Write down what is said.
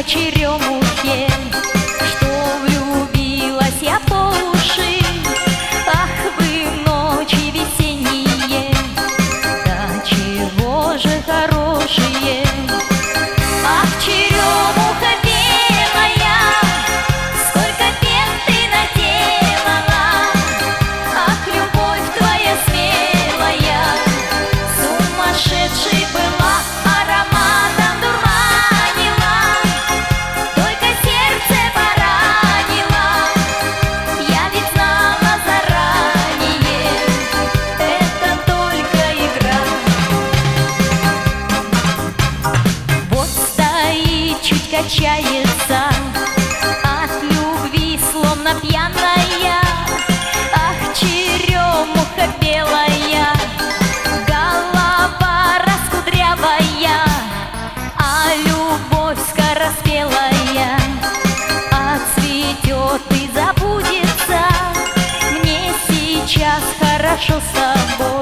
черемухе, что влюбилась я по уши. Ах вы ночи весенние, да чего же хорошие. Ах, черемуха белая, сколько пен ты наделала. Ах, любовь твоя смелая, сумасшедшей была, ароматом дурманила, только сердце поранила. Я ведь знала заранее, это только игра. Вот стоит, чуть качается от любви, словно пьяная. Ах, черемуха белая, голова раскудрявая, а любовь скороспелая отцветет и забудется. Мне сейчас хорошо с тобой.